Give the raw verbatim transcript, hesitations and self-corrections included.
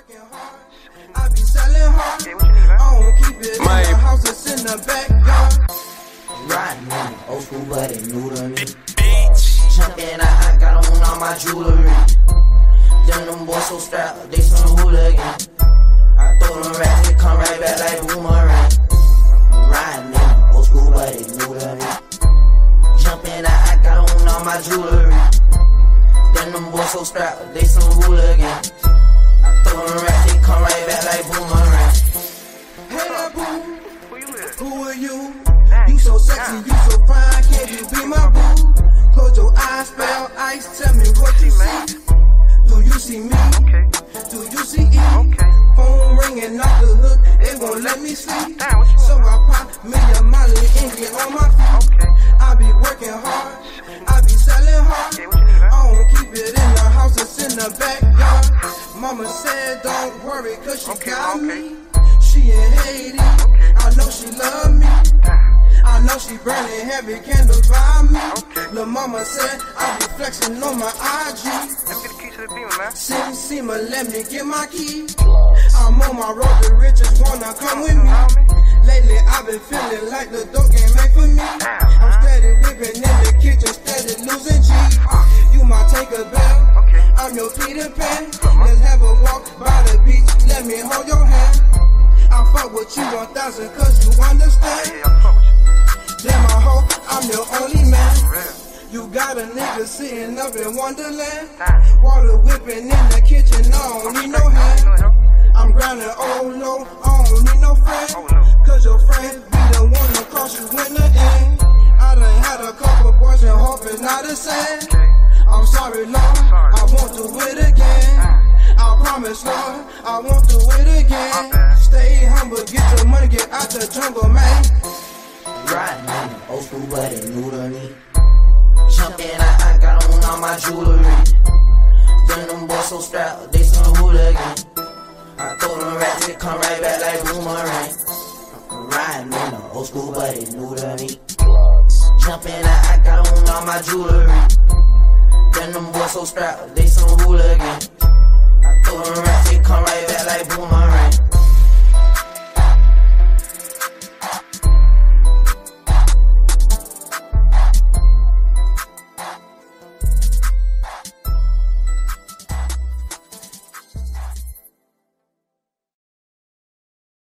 working hard. I be selling hard. I don't keep it in the house, it's in the backyard. Riding in the old school, but they new to me. Jumping out, I got on all my jewelry. Them them boys so strapped, they some hooligans. I throw them racks, they come right back like boomerang. Riding in the old school, but they new to me. Jumping out, I got on all my jewelry. Then them boys so strapped, they some hooligans. I throw them racks, they come right back like boomerang. Hey there, boo, who are you? You so sexy, you so fine, can't you be my boo? Close your eyes, spell ice, tell me what you see. Do you see me? Do you see E? Phone ringing off the hook, it won't let me sleep. So I pop me a molly and get on my feet. I be working hard, I be selling hard. I don't keep it in the house, it's in the backyard. Mama said don't worry, cause she got me. She in Haiti, I know she love me. I know she burning heavy candles by me. Lil' mama said I be flexing on my I G. Let me get the key to the beamer, man. Sim Sima, let me get my key. I'm on my road, the riches wanna come with me. Lately I've been feeling like the dope ain't made for me. I'm steady whipping in the kitchen, steady losing G. You my Tinker Bell, I'm your Peter Pan. Let's have a walk by the beach, let me hold your hand. I fuck with you one thousand cause you understand. Damn, I hope I'm your only man. You got a nigga sitting up in Wonderland. Water whipping in the kitchen, I don't need no hand. I'm grinding old low, I don't need no friend. Cause your friend be the one that cost you in the end. I done had a couple boys and hope it's not the same. I'm sorry, Lord, I won't do it again. I promise, Lord, I won't do it again. Stay humble, get your money, get out the jungle, man. Riding in the old school, but they new to me. Jumping out, I got on all my jewelry. Then them boys so strapped, they some hooligans. I throw them racks, they come right back like boomerang. Riding in the old school, but they new to me. Jumping out, I got on all my jewelry. Then them boys so strapped, they some hooligans. I throw them racks, they come right back like boomerang.